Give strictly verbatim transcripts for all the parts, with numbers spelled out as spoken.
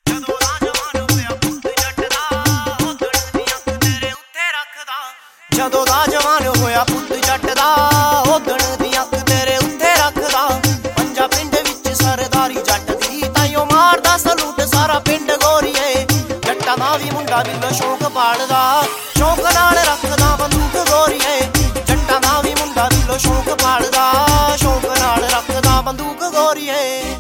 ਜਦੋਂ ਦਾ ਜਵਾਨ ਹੋਇਆ ਪੁੱਤ ਜੱਟ ਦਾ ਉਦਣ ਦੀ ਅੱਖ ਤੇਰੇ ਉੱਤੇ ਰੱਖਦਾ। ਜਦੋਂ ਦਾ ਜਵਾਨ ਹੋਇਆ ਪੁੱਤ ਜੱਟ ਦਾ ਉਦਣ ਦੀ ਅੱਖ ਤੇਰੇ ਉੱਤੇ ਰੱਖਦਾ। ਪੰਜਾ ਪਿੰਡ ਵਿੱਚ ਸਰਦਾਰੀ ਜੱਟ ਦੀ ਤਾਈਓ ਮਾਰਦਾ ਸਲੂਟ ਸਾਰਾ ਪਿੰਡ ਗੋਰੀਏ। ਜੱਟਾਂ ਦਾ ਵੀ ਮੁੰਡਾ ਬਿੱਲੋ ਸ਼ੌਕ ਪਾਲਦਾ ਸ਼ੌਕ ਨਾਲ ਰੱਖਦਾ ਬੰਦੂਕ ਗੋਰੀਏ। ਜੱਟਾਂ ਦਾ ਵੀ ਮੁੰਡਾ ਬਿੱਲੋ ਸ਼ੌਕ ਪਾਲਦਾ ਸ਼ੌਕ ਨਾਲ ਰੱਖਦਾ ਬੰਦੂਕ ਗੋਰੀਏ।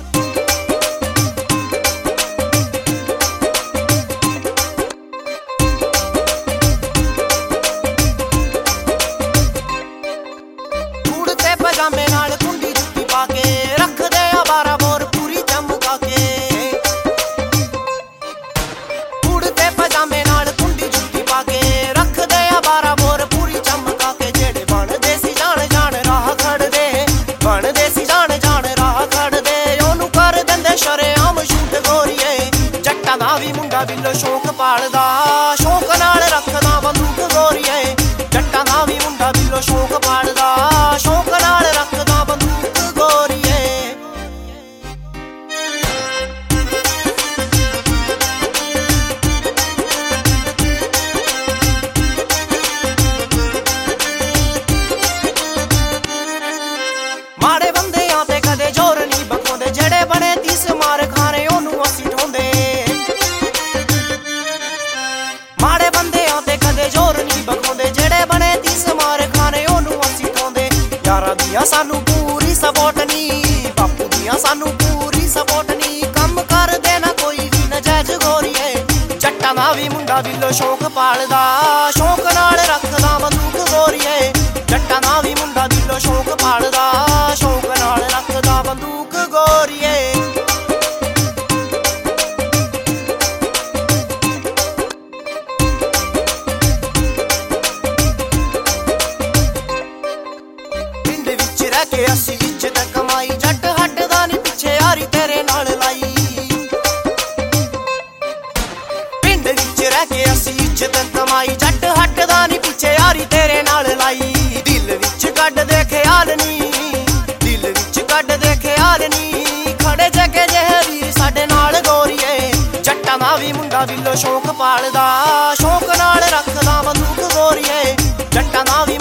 ਪਜਾਮੇ ਨਾਲ ਕੁੰਡੀ ਜੁੱਤੀ ਪਾ ਕੇ ਰੱਖਦੇ ਆ ਬਾਰਾਂ ਬੋਰ ਪੂਰੀ ਚਮਕਾ ਕੇ। ਕੁੜਤੇ ਪਜਾਮੇ ਨਾਲ ਕੁੰਡੀ ਜੁੱਤੀ ਪਾ ਕੇ ਰੱਖਦੇ ਆ ਬਾਰਾਂ ਬੋਰ ਪੂਰੀ ਚਮਕਾ ਕੇ। ਜਿਹੜੇ ਬਣਦੇ ਸੀ ਜਾਣ ਜਾਣ ਰਾਹ ਖੜਦੇ ਬਣਦੇ ਸੀ ਜਾਣ ਜਾਣ ਰਾਹ ਖੜਦੇ ਉਹਨੂੰ ਕਰ ਦਿੰਦੇ ਸ਼ਰੇਆਮ ਸ਼ੂਟ ਗੋਰੀਏ। ਜੱਟਾਂ ਦਾ ਵੀ ਮੁੰਡਾ ਬਿੱਲੋ ਸ਼ੌਕ ਪਾਲਦਾ ਸ਼ੌਕ ਨਾਲ ਰੱਖਦਾ ਬੰਦੂਕ ਗੋਰੀਏ। ਜੱਟਾਂ ਦਾ ਵੀ ਮੁੰਡਾ ਬਿੱਲੋ ਸ਼ੌਕ ਪਾਲਦਾ ਸ਼ੌਕ ਨਾਲ ਰੱਖਦਾ ਬੰਦੂਕ ਗੋਰੀਏ। ਮਾੜੇ ਬੰਦਿਆਂ ਤੇ ਕਦੇ ਜ਼ੋਰ ਨਹੀਂ ਬਖਾਉਂਦੇ ਜਿਹੜੇ ਬਣੇ ਤੀਸ ਮਾਰ ਖਾਣੇ ਉਹਨੂੰ ਅਸੀਂ ਢਾਉਂਦੇ। ਮਾੜੇ ਬੰਦਿਆਂ ਤੇ ਕਦੇ ਜ਼ੋਰ ਨਹੀਂ ਬਖਾਉਂਦੇ ਜਿਹੜੇ ਬਣੇ ਤੀਸ ਮਾਰ ਖਾਣੇ ਉਹਨੂੰ ਅਸੀਂ ਢਾਉਂਦੇ। ਯਾਰਾਂ ਦੀਆਂ ਸਾਨੂੰ ਪੂਰੀ ਸਪੋਰਟ ਨੀ ਬਾਪੂ ਦੀਆਂ ਸਾਨੂੰ ਪੂਰੀ ਸਪੋਰਟ ਨੀ ਕੰਮ ਕਰਦੇ ਨਾ ਕੋਈ ਵੀ ਨਜਾਇਜ਼ ਗੋਰੀਏ। ਜੱਟਾਂ ਦਾ ਵੀ ਮੁੰਡਾ ਬਿੱਲੋ ਸ਼ੌਕ ਪਾਲਦਾ ਸ਼ੌਕ ਨਾਲ ਰੱਖਦਾ ਬੰਦੂਕ ਗੋਰੀਏ। ਜੱਟਾਂ ਦਾ ਵੀ ਮੁੰਡਾ ਬਿੱਲੋ ਸ਼ੌਕ ਪਾਲਦਾ ਸ਼ੌਕ ਨਾਲ ਰੱਖਦਾ ਬੰਦੂਕ ਗੋਰੀਏ। ਕੇ ਅਸੀਂ ਇੱਜ਼ਤ ਕਮਾਈ ਜੱਟ ਹੱਟਦਾ ਨੀ ਪਿੱਛੇ ਯਾਰੀ ਤੇਰੇ ਨਾਲ ਲਾਈ। ਪਿੰਡ ਵਿੱਚ ਰਹਿ ਕੇ ਅਸੀਂ ਇੱਜ਼ਤ ਕਮਾਈ ਜੱਟ ਹੱਟਦਾ ਨੀ ਪਿੱਛੇ ਯਾਰੀ ਤੇਰੇ ਨਾਲ ਲਾਈ। ਦਿਲ ਵਿੱਚ ਕੱਢ ਦੇ ਖਿਆਲ ਨੀ ਦਿਲ ਵਿੱਚ ਕੱਢ ਦੇ ਖਿਆਲ ਨੀ ਖੜੇ ਜਗੇ ਜਿਹੇ ਵੀਰ ਸਾਡੇ ਨਾਲ ਗੋਰੀਏ। ਜੱਟਾਂ ਦਾ ਵੀ ਮੁੰਡਾ ਬਿੱਲੋ ਸ਼ੌਕ ਪਾਲਦਾ ਸ਼ੌਕ ਨਾਲ ਰੱਖਦਾ ਬੰਦੂਕ ਗੋਰੀਏ। ਜੱਟਾਂ ਦਾ ਵੀ